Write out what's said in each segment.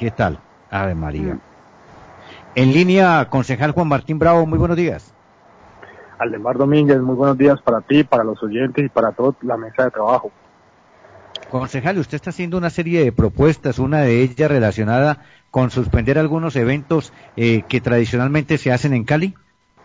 ¿Qué tal? Ave María. En línea, concejal Juan Martín Bravo, muy buenos días. Aldemar Domínguez, muy buenos días para ti, para los oyentes y para toda la mesa de trabajo. Concejal, usted está haciendo una serie de propuestas, una de ellas relacionada con suspender algunos eventos que tradicionalmente se hacen en Cali.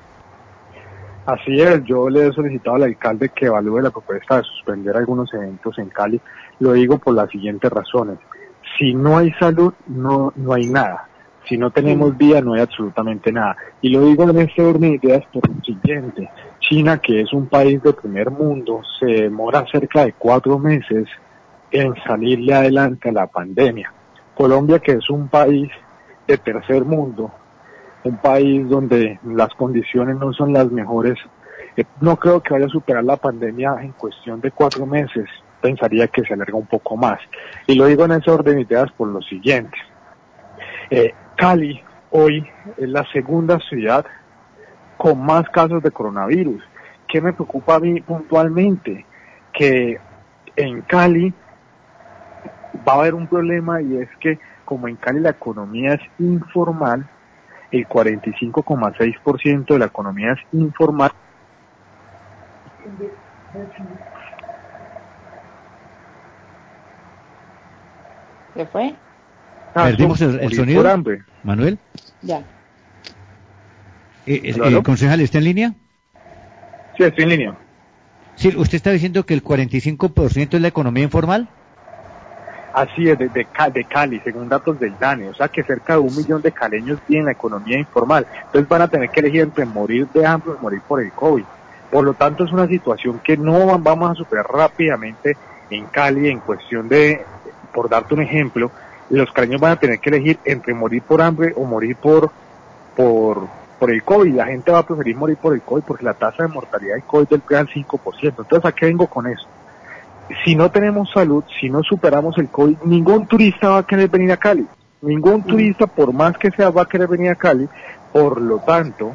Así es, yo le he solicitado al alcalde que evalúe la propuesta de suspender algunos eventos en Cali. Lo digo por las siguientes razones. Si no hay salud, no hay nada. Si no tenemos vía, no hay absolutamente nada. Y lo digo en este orden de ideas por lo siguiente. China, que es un país de primer mundo, se demora cerca de 4 meses en salirle adelante a la pandemia. Colombia, que es un país de tercer mundo, un país donde las condiciones no son las mejores, no creo que vaya a superar la pandemia en cuestión de 4 meses. Pensaría que se alarga un poco más. Y lo digo en ese orden de ideas por lo siguiente. Cali hoy es la segunda ciudad con más casos de coronavirus. ¿Qué me preocupa a mí puntualmente? Que en Cali va a haber un problema, y es que como en Cali la economía es informal, el 45,6% de la economía es informal. ¿Qué fue? Perdimos el sonido, Manuel. Ya. Concejal, ¿está en línea? Sí, estoy en línea. Sí, usted está diciendo que el 45% es la economía informal. Así es, de Cali, según datos del DANE, o sea que cerca de 1 millón de caleños viven la economía informal. Entonces van a tener que elegir entre morir de hambre o morir por el COVID. Por lo tanto, es una situación que no vamos a superar rápidamente en Cali, en cuestión de, por darte un ejemplo, los caleños van a tener que elegir entre morir por hambre o morir por el COVID. La gente va a preferir morir por el COVID porque la tasa de mortalidad del COVID es del 5%. Entonces, ¿a qué vengo con eso? Si no tenemos salud, si no superamos el COVID, ningún turista va a querer venir a Cali. Ningún turista, por más que sea, va a querer venir a Cali. Por lo tanto,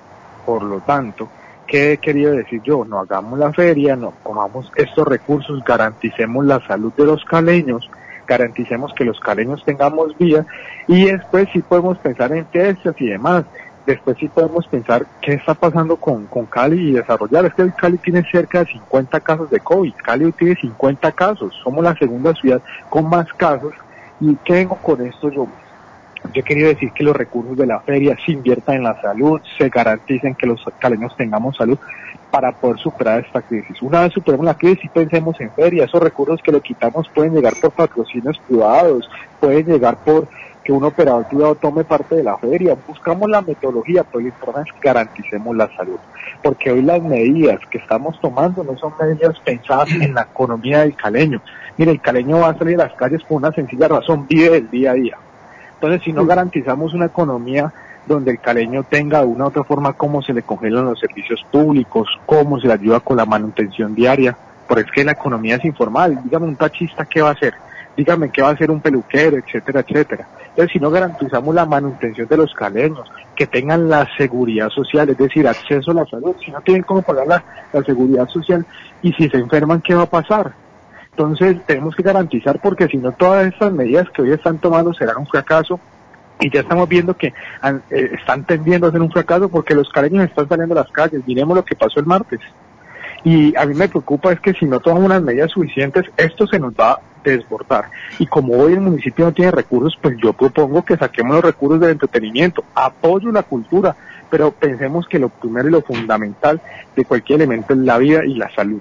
¿qué he querido decir yo? No hagamos la feria, no cojamos estos recursos, garanticemos la salud de los caleños, garanticemos que los caleños tengamos vía, y después sí podemos pensar en testas y demás. Después sí podemos pensar qué está pasando con Cali y desarrollar. Es que el Cali tiene cerca de 50 casos de COVID. Cali tiene 50 casos. Somos la segunda ciudad con más casos. ¿Y qué vengo con esto yo? Yo quería decir que los recursos de la feria se inviertan en la salud, se garanticen que los caleños tengamos salud para poder superar esta crisis. Una vez superemos la crisis, pensemos en feria. Esos recursos que lo quitamos pueden llegar por patrocinios privados, pueden llegar por que un operador privado tome parte de la feria. Buscamos la metodología, pero lo importante es que garanticemos la salud. Porque hoy las medidas que estamos tomando no son medidas pensadas en la economía del caleño. Mire, el caleño va a salir a las calles por una sencilla razón: vive del día a día. Entonces, si no garantizamos una economía donde el caleño tenga de una u otra forma cómo se le congelan los servicios públicos, cómo se le ayuda con la manutención diaria, porque es que la economía es informal. Dígame un taxista qué va a hacer, dígame qué va a hacer un peluquero, etcétera, etcétera. Entonces, si no garantizamos la manutención de los caleños, que tengan la seguridad social, es decir, acceso a la salud, si no tienen cómo pagar la seguridad social, y si se enferman, ¿qué va a pasar? Entonces tenemos que garantizar, porque si no, todas estas medidas que hoy están tomando serán un fracaso, y ya estamos viendo que están tendiendo a ser un fracaso porque los caleños están saliendo a las calles. Miremos lo que pasó el martes. Y a mí me preocupa es que si no tomamos unas medidas suficientes, esto se nos va a desbordar. Y como hoy el municipio no tiene recursos, pues yo propongo que saquemos los recursos del entretenimiento, apoyo la cultura, pero pensemos que lo primero y lo fundamental de cualquier elemento es la vida y la salud.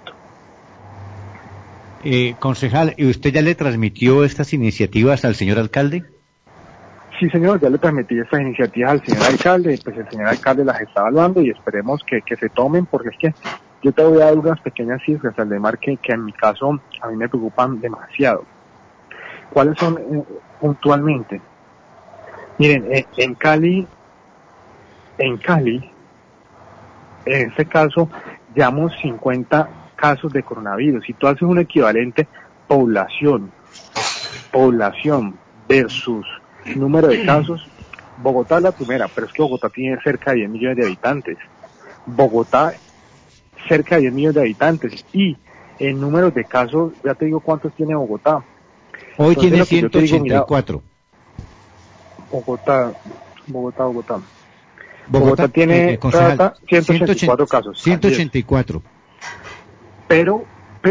Concejal, ¿y usted ya le transmitió estas iniciativas al señor alcalde? Sí, señor, ya le transmití estas iniciativas al señor alcalde, pues el señor alcalde las está evaluando y esperemos que se tomen, porque es que yo te voy a dar unas pequeñas cifras, Aldemar, que en mi caso a mí me preocupan demasiado. ¿Cuáles son puntualmente? Miren, en Cali, en este caso, llevamos 50 casos de coronavirus. Si tú haces un equivalente población versus número de casos, Bogotá es la primera, pero es que Bogotá tiene cerca de 10 millones de habitantes. Bogotá, cerca de 10 millones de habitantes. Y en números de casos, ya te digo cuántos tiene Bogotá. Hoy Entonces, tiene 184. Bogotá. Bogotá tiene concejal, 184 casos. 184. Pero,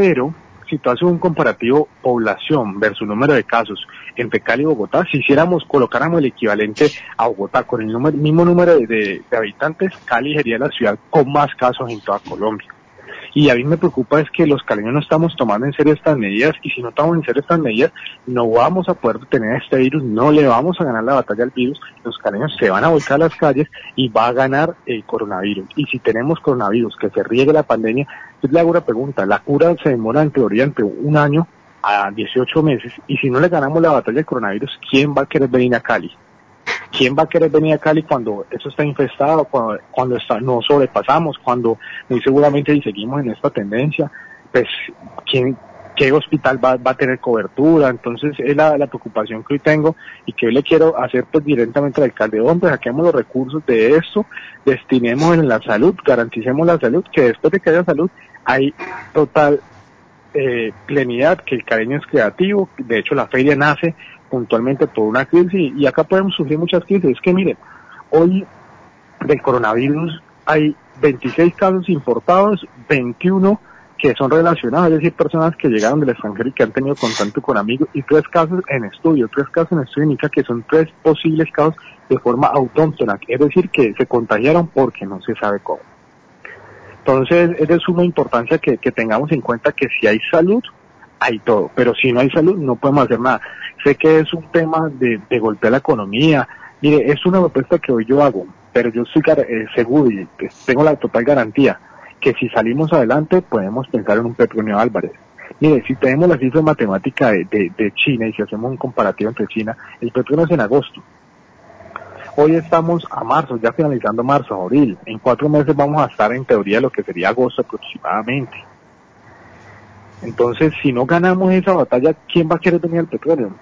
si tú haces un comparativo población versus número de casos entre Cali y Bogotá, si colocáramos el equivalente a Bogotá con el mismo número de habitantes, Cali sería la ciudad con más casos en toda Colombia. Y a mí me preocupa es que los caleños no estamos tomando en serio estas medidas, y si no tomamos en serio estas medidas, no vamos a poder detener este virus, no le vamos a ganar la batalla al virus, los caleños se van a volcar a las calles y va a ganar el coronavirus. Y si tenemos coronavirus, que se riegue la pandemia, yo le hago una pregunta, la cura se demora en teoría entre 1 año a 18 meses, y si no le ganamos la batalla al coronavirus, ¿quién va a querer venir a Cali? ¿Quién va a querer venir a Cali cuando eso está infestado, cuando nos sobrepasamos, cuando muy seguramente si seguimos en esta tendencia, pues qué hospital va a tener cobertura? Entonces es la preocupación que hoy tengo y que hoy le quiero hacer pues directamente al alcalde. Hombre, saquemos los recursos de esto, destinemos en la salud, garanticemos la salud, que después de que haya salud hay total plenidad, que el caleño es creativo. De hecho la feria nace puntualmente por una crisis, y acá podemos sufrir muchas crisis. Es que miren, hoy del coronavirus hay 26 casos importados, 21 que son relacionados, es decir, personas que llegaron del extranjero y que han tenido contacto con amigos, y 3 casos en estudio indica que son 3 posibles casos de forma autóctona, es decir, que se contagiaron porque no se sabe cómo. Entonces es de suma importancia que tengamos en cuenta que si hay salud, hay todo, pero si no hay salud no podemos hacer nada. Sé que es un tema de golpear la economía. Mire, es una propuesta que hoy yo hago, pero yo estoy seguro y tengo la total garantía que si salimos adelante podemos pensar en un Petronio Álvarez. Mire, si tenemos la cifra matemática de China, y si hacemos un comparativo entre China, el Petronio es en agosto. Hoy estamos a marzo, ya finalizando marzo, abril. En 4 meses vamos a estar en teoría lo que sería agosto aproximadamente. Entonces, si no ganamos esa batalla, ¿quién va a querer venir al petróleo?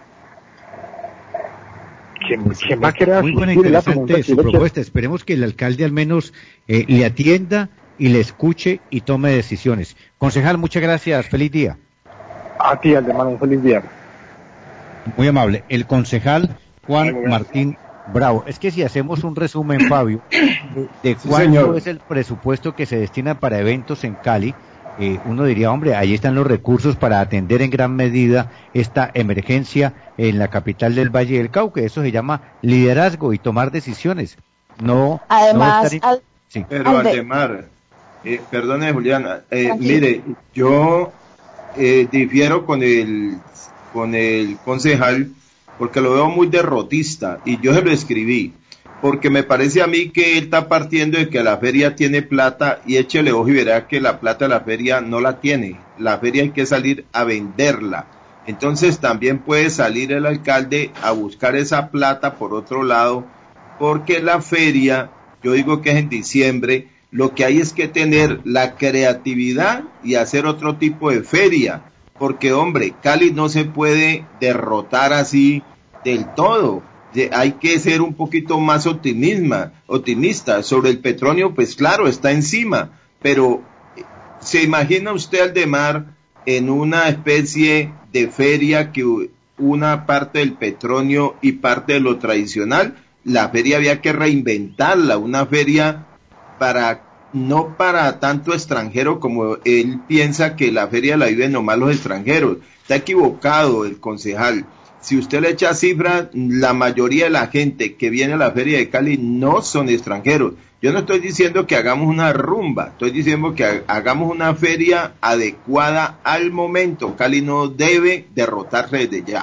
¿Quién va a querer asistir? Muy buena, interesante su propuesta. Esperemos que el alcalde al menos le atienda y le escuche y tome decisiones. Concejal, muchas gracias. Feliz día. A ti, Aldemar, un feliz día. Muy amable. El concejal Juan Martín Bravo. Es que si hacemos un resumen, Fabio, de cuánto es el presupuesto que se destina para eventos en Cali, uno diría, hombre, ahí están los recursos para atender en gran medida esta emergencia en la capital del Valle del Cauca. Eso se llama liderazgo y tomar decisiones. No. Además, no sí. Pero Aldemar, perdone Juliana, mire, yo difiero con el concejal porque lo veo muy derrotista, y yo se lo escribí, porque me parece a mí que él está partiendo de que la feria tiene plata, y échele ojo y verá que la plata de la feria no la tiene. La feria hay que salir a venderla. Entonces también puede salir el alcalde a buscar esa plata por otro lado, porque la feria, yo digo que es en diciembre, lo que hay es que tener la creatividad y hacer otro tipo de feria, porque hombre, Cali no se puede derrotar así del todo. Hay que ser un poquito más optimista. Sobre el petróleo, pues claro, está encima, pero ¿se imagina usted, Aldemar, en una especie de feria que una parte del petróleo y parte de lo tradicional? La feria había que reinventarla, una feria no para tanto extranjero como él piensa que la feria la viven nomás los extranjeros. Está equivocado el concejal. Si usted le echa cifras, la mayoría de la gente que viene a la feria de Cali no son extranjeros. Yo no estoy diciendo que hagamos una rumba, estoy diciendo que hagamos una feria adecuada al momento. Cali no debe derrotarse desde ya.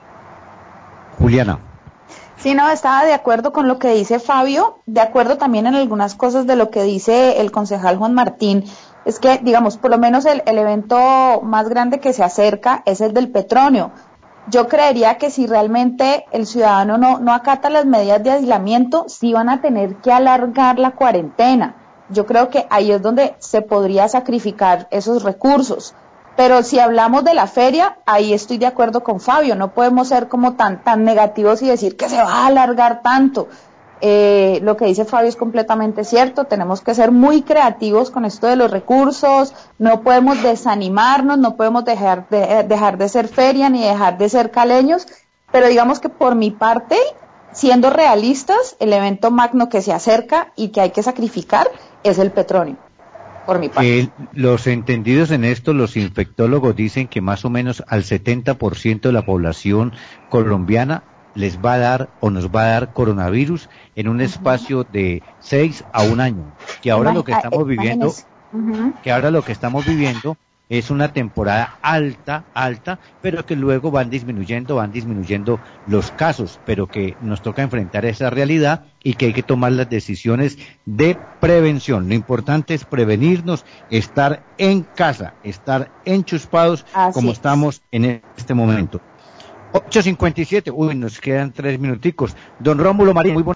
Juliana. Sí, no, estaba de acuerdo con lo que dice Fabio, de acuerdo también en algunas cosas de lo que dice el concejal Juan Martín. Es que, digamos, por lo menos el evento más grande que se acerca es el del petróleo. Yo creería que si realmente el ciudadano no acata las medidas de aislamiento, sí van a tener que alargar la cuarentena. Yo creo que ahí es donde se podría sacrificar esos recursos. Pero si hablamos de la feria, ahí estoy de acuerdo con Fabio. No podemos ser como tan negativos y decir que se va a alargar tanto. Lo que dice Fabio es completamente cierto. Tenemos que ser muy creativos con esto de los recursos. No podemos desanimarnos, no podemos dejar de ser feria ni dejar de ser caleños. Pero digamos que por mi parte, siendo realistas, el evento magno que se acerca y que hay que sacrificar es el petróleo, por mi parte. Los entendidos en esto, los infectólogos dicen que más o menos al 70% de la población colombiana les va a dar o nos va a dar coronavirus en un espacio de 6 a 1 año, que ahora lo que estamos viviendo, es una temporada alta, pero que luego van disminuyendo los casos, pero que nos toca enfrentar esa realidad y que hay que tomar las decisiones de prevención. Lo importante es prevenirnos, estar en casa, estar enchuspados como estamos en este momento. 8:57, nos quedan 3 minuticos. Don Rómulo Marín, muy